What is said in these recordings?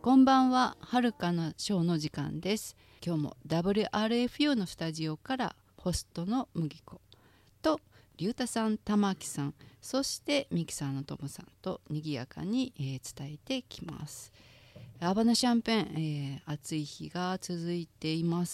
こんばんは、はるかなショーの時間です。今日も WRFU のスタジオからホストの麦子と龍太さん、玉木さん、そしてミキサーのトムさんと賑やかに、伝えてきます。アーバナシャンペーン、暑い日が続いています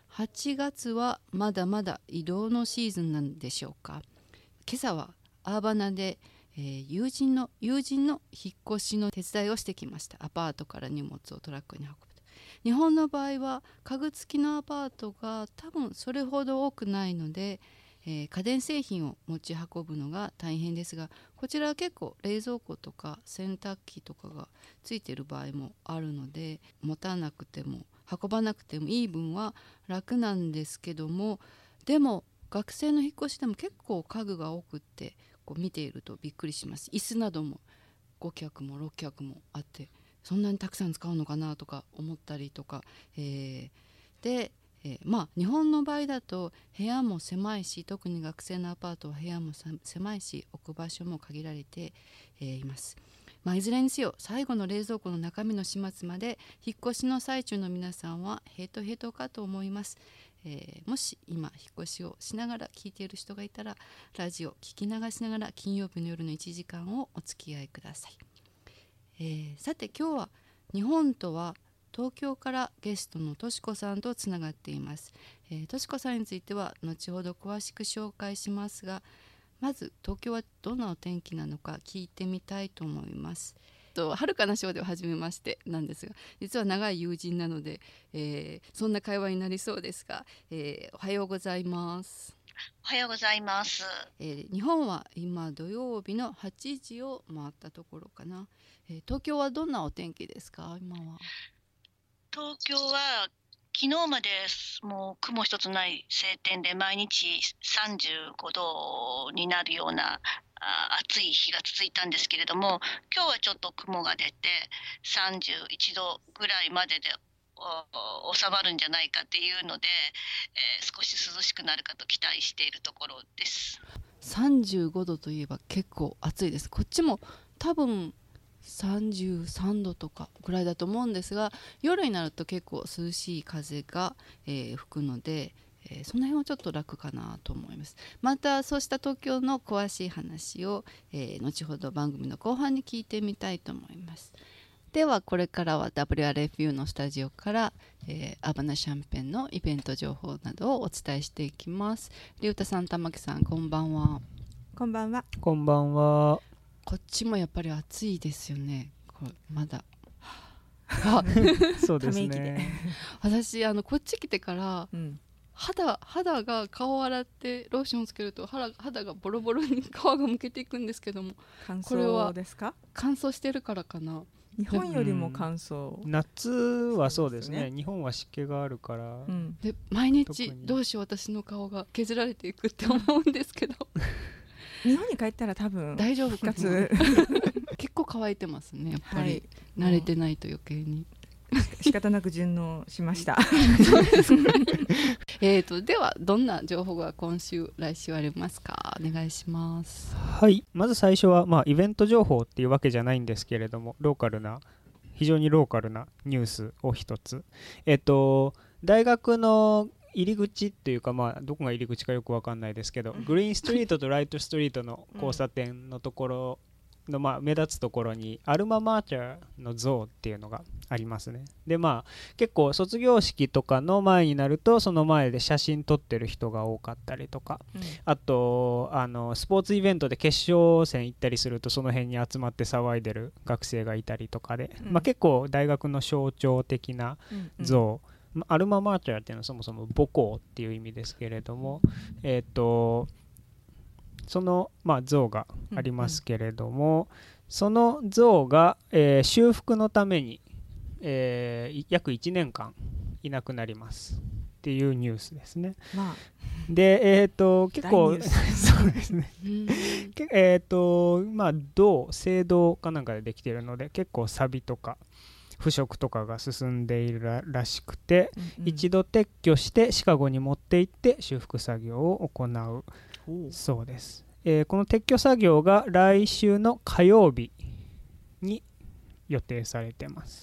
。8月はまだまだ移動のシーズンなんでしょうか。今朝はアーバナで友人の引っ越しの手伝いをしてきました。アパートから荷物をトラックに運ぶと。日本の場合は家具付きのアパートが多分それほど多くないので、家電製品を持ち運ぶのが大変ですが、こちらは結構冷蔵庫とか洗濯機とかがついている場合もあるので、持たなくても運ばなくてもいい分は楽なんですけども、でも学生の引っ越しでも結構家具が多くってこう見ているとびっくりします。椅子なども5脚も6脚もあって、そんなにたくさん使うのかなとか思ったりとか、で、日本の場合だと部屋も狭いし、特に学生のアパートは部屋も狭いし、置く場所も限られて、います。いずれにせよ最後の冷蔵庫の中身の始末まで引っ越しの最中の皆さんはヘトヘトかと思います。もし今引っ越しをしながら聞いている人がいたら、ラジオ聞き流しながら金曜日の夜の1時間をお付き合いください。さて今日は日本とは東京からゲストのとしこさんとつながっています。としこさんについては後ほど詳しく紹介しますが、まず東京はどんなお天気なのか聞いてみたいと思います。はるかなショーでは初めましてなんですが、実は長い友人なので、そんな会話になりそうですが、おはようございます。 おはようございます。 日本は今土曜日の8時を回ったところかな。東京はどんなお天気ですか今は。 東京は昨日までもう雲一つない晴天で毎日35度になるような暑い日が続いたんですけれども、今日はちょっと雲が出て31度ぐらいまでで収まるんじゃないかっていうので、少し涼しくなるかと期待しているところです。 35度といえば結構暑いです。こっちも多分33度とかぐらいだと思うんですが、夜になると結構涼しい風が、吹くので、その辺はちょっと楽かなと思います。またそうした東京の詳しい話を、後ほど番組の後半に聞いてみたいと思います。ではこれからは WRFU のスタジオから、アーバナシャンペンのイベント情報などをお伝えしていきます。龍太さん、玉木さん、こんばんは。 こんばんは。 こんばんは。 こっちもやっぱり暑いですよね。まだそうですね。 私こっち来てから、肌が顔を洗ってローションつけると肌がボロボロに皮がむけていくんですけども、 これはですか？ 乾燥してるからかな。 日本よりも乾燥、 夏はそうですね。日本は湿気があるから、 で毎日どうしよう私の顔が削られていくって思うんですけど日本に帰ったら多分大丈夫かな結構乾いてますねやっぱり、慣れてないと余計に仕方なく順応しましたそうですねではどんな情報が今週来週ありますか？お願いします。 はい、まず最初は、イベント情報っていうわけじゃないんですけれども、非常にローカルなニュースを一つ、大学の入り口っていうか、どこが入り口かよく分かんないですけど、グリーンストリートとライトストリートの交差点のところの、目立つところにアルママーチャーの像っていうのがありますね。で結構卒業式とかの前になるとその前で写真撮ってる人が多かったりとか、あとスポーツイベントで決勝戦行ったりするとその辺に集まって騒いでる学生がいたりとかで、結構大学の象徴的な像、アルママーチャーっていうのはそもそも母校っていう意味ですけれども、その、像がありますけれども、その像が、修復のために、約1年間いなくなりますっていうニュースですね。で、結構そうですね青銅かなんかでできているので結構錆とか腐食とかが進んでいるらしくて、一度撤去してシカゴに持って行って修復作業を行うそうです。この撤去作業が来週の火曜日に予定されてます。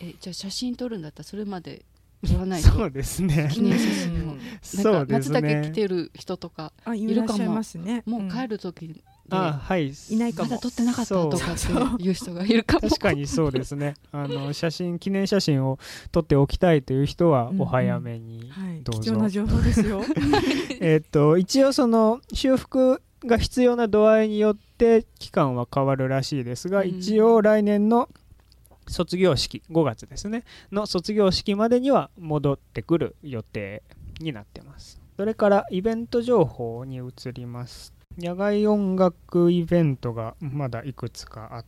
じゃあ写真撮るんだったらそれまで撮らないとそうですね。 記念写真をそうです松茸着ね。 てる人とかあ、いらっしゃいますね。 もう帰る時ではい。 いないかもまだ撮ってなかったとかってそういう人がいるかも。 確かにそうですね。記念写真を撮っておきたいという人はお早めにはい、 どうぞ。 貴重な情報ですよ。 一応その修復が必要な度合いによって期間は変わるらしいですが、一応来年の卒業式5月ですねの卒業式までには戻ってくる予定になってます。それからイベント情報に移ります。野外音楽イベントがまだいくつかあって、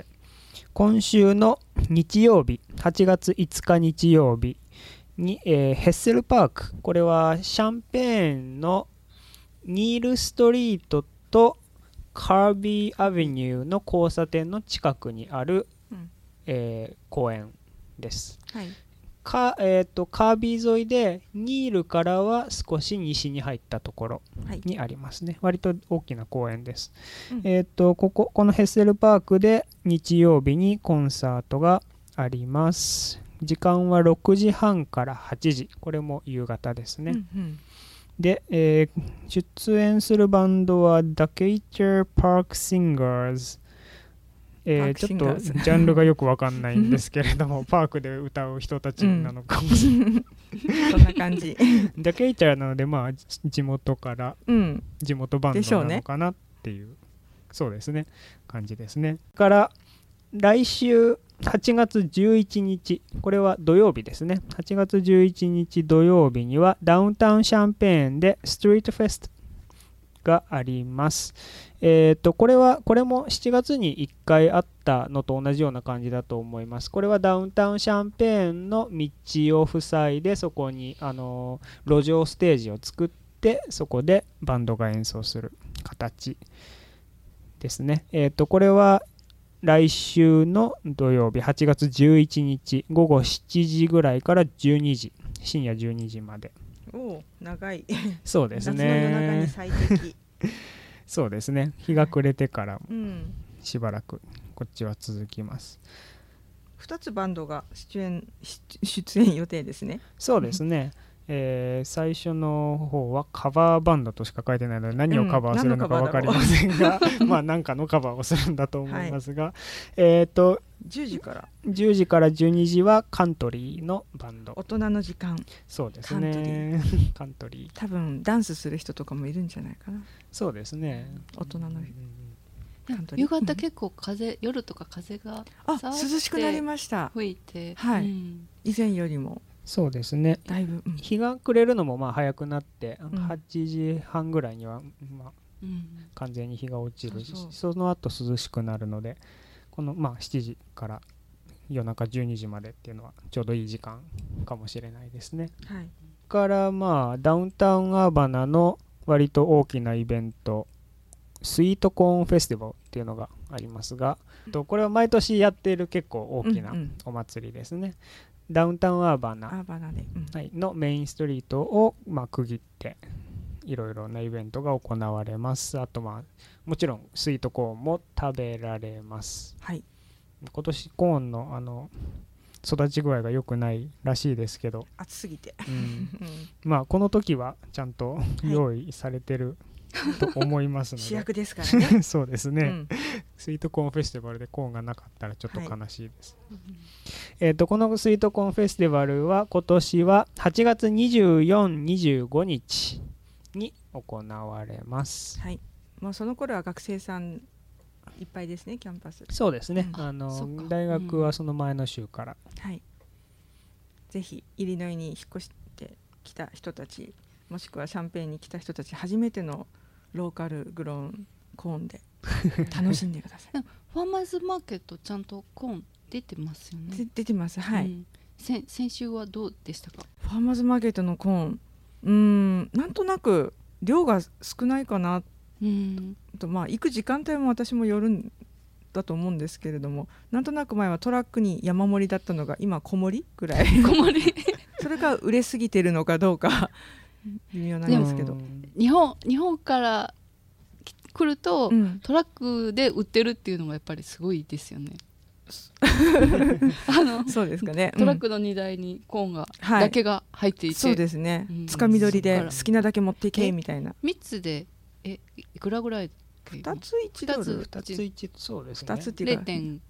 今週の日曜日8月5日日曜日に、ヘッセルパーク、これはシャンペーンのニールストリートとカービーアベニューの交差点の近くにある、公園です。 はい。 カービー沿いでニールからは少し西に入ったところにありますね。割と大きな公園です。このヘッセルパークで日曜日にコンサートがあります。時間は6時半から8時。これも夕方ですね。で、出演するバンドは The Cater Park Singers。ちょっとジャンルがよくわかんないんですけれどもパークで歌う人たちなのかもしれない、 そんな感じ。 The Cater なので、まあ地元から地元バンドなのかなっていう、そうですね、感じですね。から来週8月11日、これは土曜日ですね。8月11日土曜日にはダウンタウンシャンペーンでストリートフェストがあります。これも7月に1回あったのと同じような感じだと思います。これはダウンタウンシャンペーンの道を塞いで、そこに路上ステージを作って、そこでバンドが演奏する形ですね。これは来週の土曜日8月11日午後7時ぐらいから12時、深夜12時まで。 お、長い。 そうですね。 夏の夜中に最適。 そうですね。日が暮れてからしばらくこっちは続きます。 2つバンドが出演予定ですね。 そうですね。最初の方はカバーバンドとしか書いてないので何をカバーするのか分かりませんが、まあ何かのカバーをするんだと思いますが、10時から12時はカントリーのバンド。 大人の時間。 そうですね。カントリー。 多分ダンスする人とかもいるんじゃないかな。 そうですね。 大人の夕方結構夜とか風が涼しくなりました。 吹いて、 はい。以前よりも。 そうですね。 だいぶ、 日が暮れるのもまあ早くなって、8時半ぐらいにはまあ完全に日が落ちるし、その後涼しくなるので、このまあ7時から夜中12時までっていうのはちょうどいい時間かもしれないですね。 はい。 からまあダウンタウンアーバナの割と大きなイベント、スイートコーンフェスティバルっていうのがありますが、これは毎年やっている結構大きなお祭りですね。ダウンタウンアーバナで、のメインストリートをまあ区切っていろいろなイベントが行われます。あとまあもちろんスイートコーンも食べられます。 はい。 今年コーンの育ち具合が良くないらしいですけど、 暑すぎて、 まあこの時はちゃんと用意されてると思いますので、 主役ですからね。 そうですね、スイートコーンフェスティバルでコーンがなかったらちょっと悲しいです。このスイートコーンフェスティバルは今年は8月24、25日に行われます。 はい。もうその頃は学生さんいっぱいですね、キャンパス。 そうですね。大学はその前の週から。 はい。ぜひイリノイに引っ越してきた人たち、もしくはシャンペーンに来た人たち、初めてのローカルグローンコーンで楽しんでください。 ファーマーズマーケットちゃんとコーン出てますよね。 出てます。はい。 先週はどうでしたか？ ファーマーズマーケットのコーン、なんとなく量が少ないかな。まあ行く時間帯も私もよるんだと思うんですけれども、なんとなく前はトラックに山盛りだったのが今小盛りぐらい。 小盛り。 それが売れすぎてるのかどうか微妙なんですけど。 日本から来ると、トラックで売ってるっていうのがやっぱりすごいですよね。 そうですかね。 トラックの荷台にコーンが、 はいだけが入っていて、 そうですね。つかみ取りで好きなだけ持っていけみたいな。 3つでいくらぐらい 2つ1ドル。 2つ1、そうですね。 2つっていうか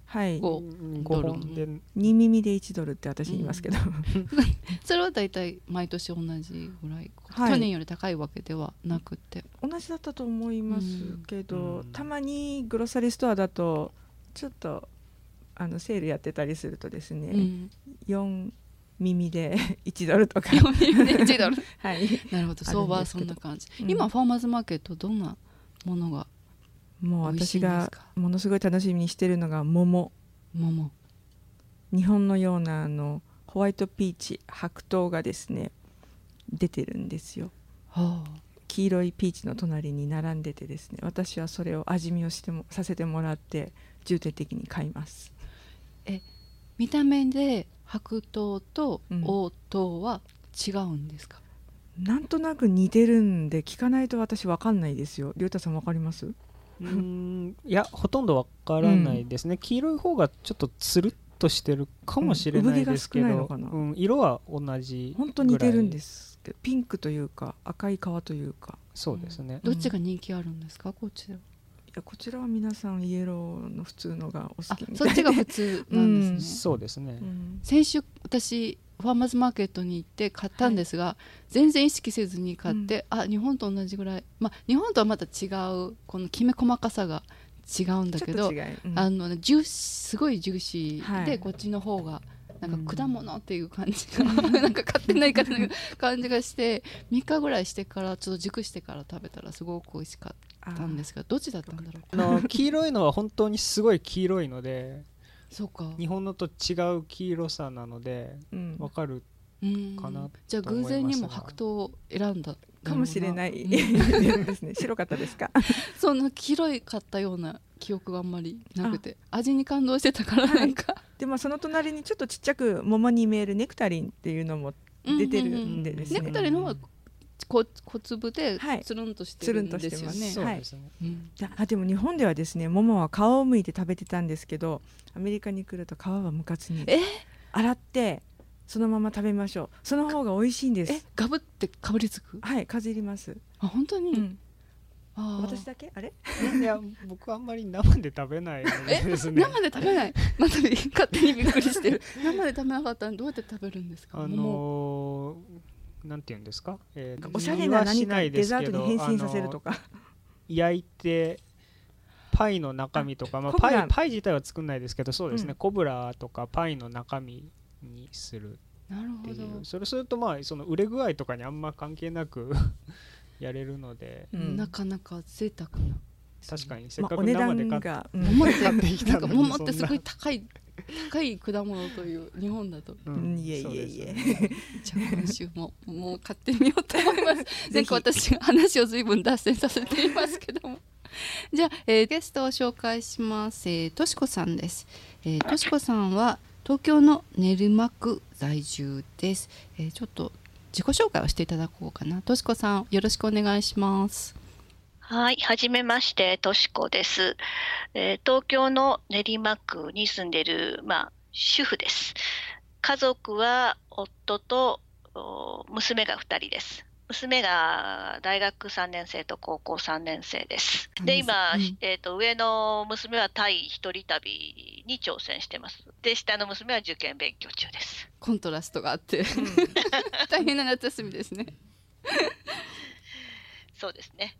0.5 ドル、 2耳で1ドルって私言いますけど、 それはだいたい毎年同じぐらい、去年より高いわけではなくて同じだったと思いますけど、たまにグロッサリーストアだとちょっとセールやってたりするとですね、4耳で1ドルとか 4耳で1ドルはい、 なるほど、相場はそんな感じ。今ファーマーズマーケットどんなものがもう私がものすごい楽しみにしてるのが桃。日本のようなホワイトピーチ、白桃がですね出てるんですよ、黄色いピーチの隣に並んでてですね、私はそれを味見をさせてもらって重点的に買います。 見た目で白桃と黄桃は違うんですか？ なんとなく似てるんで聞かないと私分かんないですよ。りょうたさん分かります？ いや、ほとんどわからないですね。黄色い方がちょっとつるっとしてるかもしれないですけど、色は同じぐらい。 本当似てるんですけど、ピンクというか赤い皮というか。 そうですね。 どっちが人気あるんですか、こっちでは？ いや、こちらは皆さんイエローの普通のがお好きみたいで。 そっちが普通なんですね。 そうですね。 先週私ファーマーズマーケットに行って買ったんですが、全然意識せずに買って、日本と同じぐらい、日本とはまた違うこのきめ細かさが違うんだけど、すごいジューシーで、こっちの方がなんか果物っていう感じが、なんか買ってないから感じがして、3日ぐらいしてからちょっと熟してから食べたらすごく美味しかったんですが、どっちだったんだろう。 黄色いのは本当にすごい黄色いので、 そうか、 日本のと違う黄色さなので分かるかな。 じゃあ偶然にも白桃を選んだかもしれないですね。白かったですか？ そんな黄色かったような記憶があんまりなくて、味に感動してたからなんか、 でもその隣にちょっとちっちゃく桃に見えるネクタリンっていうのも出てるんでですね、 ネクタリンのは小粒でつるんとしてるんですよね。 でも日本ではですね、桃は皮を剥いて食べてたんですけど、アメリカに来ると皮は剥かずに洗ってそのまま食べましょう。その方が美味しいんです。 ガブってかぶりつく？ はい、かじります。 本当に？ 私だけ？あれ？ いや、僕はあんまり生で食べないのでですね。 生で食べない？また勝手にびっくりしてる。生で食べなかったらどうやって食べるんですか？ なんていうんですか、 おしゃれな何かデザートに変身させるとか、 焼いてパイの中身とか、パイ自体は作んないですけど、そうですね、コブラとかパイの中身にするっていう。それするとその売れ具合とかにあんま関係なくやれるので、 なかなか贅沢な。 確かにせっかく生で買ってきたのに、 桃ってすごい高い果物という日本だと。 いえいえいえ。 じゃあ今週もう買ってみようと思います。なんか私話を随分脱線させていますけども。じゃあ、ゲストを紹介します。としこさんです。としこさんは東京の練馬区在住です。ちょっと自己紹介をしていただこうかな。としこさん、よろしくお願いします。 はい、はじめまして、としこです。東京の練馬区に住んでいる、主婦です。家族は夫と娘が2人です。娘が大学3年生と高校3年生です。で、今、上の娘はタイ一人旅に挑戦してます。で、下の娘は受験勉強中です。 コントラストがあって、大変な夏休みですね。 そうですね。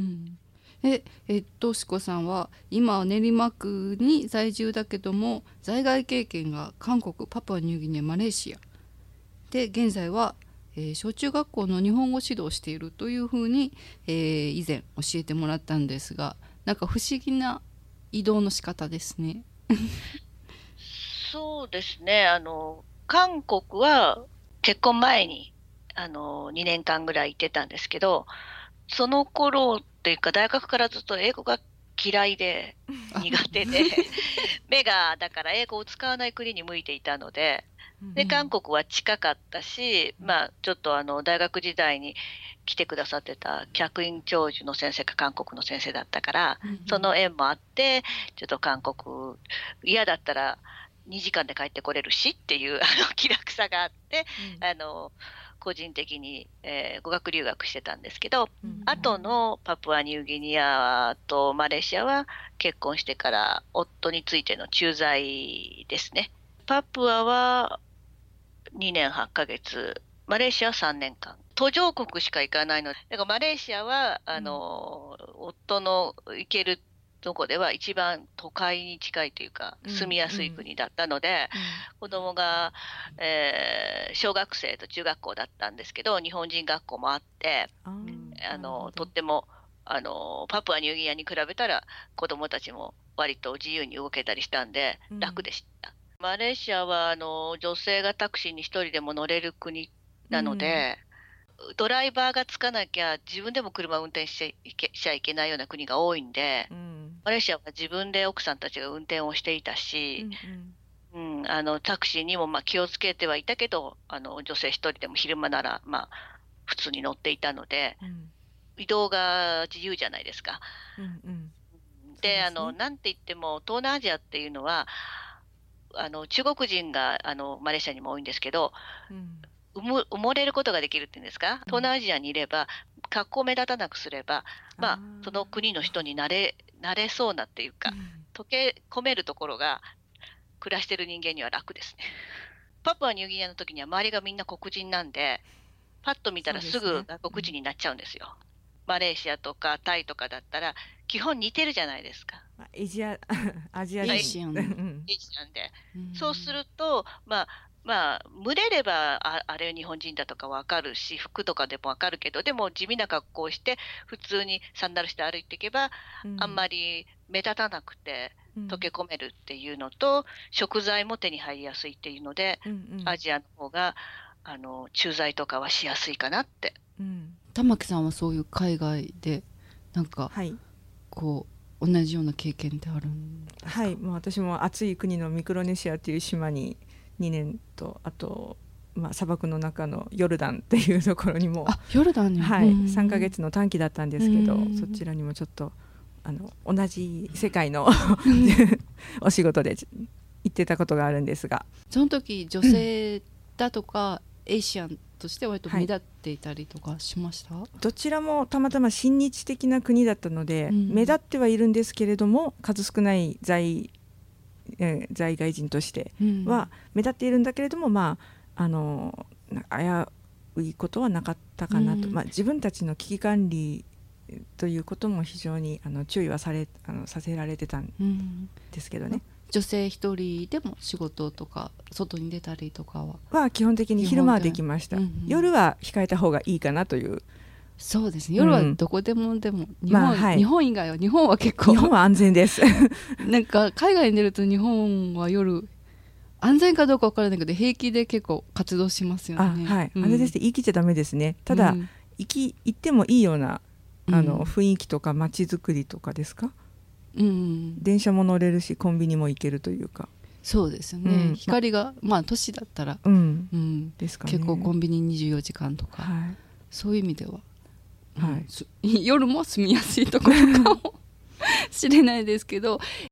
としこさんは今練馬区に在住だけども、在外経験が韓国、パプアニューギニア、マレーシアで、現在は小中学校の日本語指導をしているというふうに、以前教えてもらったんですが、なんか不思議な移動の仕方ですね。 そうですね。韓国は結婚前に2年間ぐらい行ってたんですけど、その頃というか大学からずっと英語が嫌いで苦手で目がだから英語を使わない国に向いていたので、 で韓国は近かったし、まあ、ちょっと大学時代に来てくださってた客員教授の先生が韓国の先生だったから、その縁もあってちょっと韓国嫌だったら2時間で帰ってこれるしっていう気楽さがあって、個人的に、語学留学してたんですけど、後のパプアニューギニアとマレーシアは結婚してから夫についての駐在ですね。パプアは2年8ヶ月、マレーシアは3年間。途上国しか行かないので、だからマレーシアは夫の行けるとこでは一番都会に近いというか住みやすい国だったので、子供が、小学生と中学校だったんですけど、日本人学校もあって、とってもパプアニューギニアに比べたら子供たちも割と自由に動けたりしたんで楽でした。マレーシアは女性がタクシーに一人でも乗れる国なので、ドライバーがつかなきゃ自分でも車を運転しちゃいけないような国が多いんで、マレーシアは自分で奥さんたちが運転をしていたし、タクシーにもまあ気をつけてはいたけど、女性一人でも昼間ならまあ普通に乗っていたので、移動が自由じゃないですか。で、なんて言っても東南アジアっていうのは中国人がマレーシアにも多いんですけど、埋もれることができるっていうんですか、東南アジアにいれば格好目立たなくすれば、まあ、その国の人になれそうなっていうか、溶け込めるところが暮らしてる人間には楽ですね。パプアニューギニアの時には周りがみんな黒人なんで、パッと見たらすぐ外国人になっちゃうんですよ。マレーシアとかタイとかだったら基本似てるじゃないですか。 アジア人で、そうするとまあ群れればあれは日本人だとか分かるし、服とかでも分かるけど、でも地味な格好をして普通にサンダルして歩いていけば、あんまり目立たなくて溶け込めるっていうのと、食材も手に入りやすいっていうので、アジアの方が駐在とかはしやすいかなって。 玉木さんはそういう海外でなんか、こう同じような経験ってあるんですか？ はい、私も暑い国のミクロネシアという島に2年と、あと、砂漠の中のヨルダンっていうところにも、 ヨルダンに、 3ヶ月の短期だったんですけど、そちらにもちょっと同じ世界のお仕事で行ってたことがあるんですが、 その時女性だとか、エイシアンとして割と目立っていたりとかしました？ どちらもたまたま親日的な国だったので、目立ってはいるんですけれども、数少ない在外人としては目立っているんだけれども、危ういことはなかったかなと、自分たちの危機管理ということも非常に注意はさせられてたんですけどね。 女性一人でも仕事とか外に出たりとかは基本的に昼間はできました。夜は控えた方がいいかなという。 そうですね、夜はどこでも、でも日本以外は、日本は結構日本は安全ですなんか海外に出ると日本は夜安全かどうか分からないけど平気で結構活動しますよね。 あれですね、言い切っちゃダメですね。ただ、行ってもいいような雰囲気とか街づくりとかですか、電車も乗れるしコンビニも行けるというか。 そうですね、光が都市だったら、 ですかね、 結構コンビニ24時間とか、そういう意味では、夜も住みやすいところかもしれないですけど、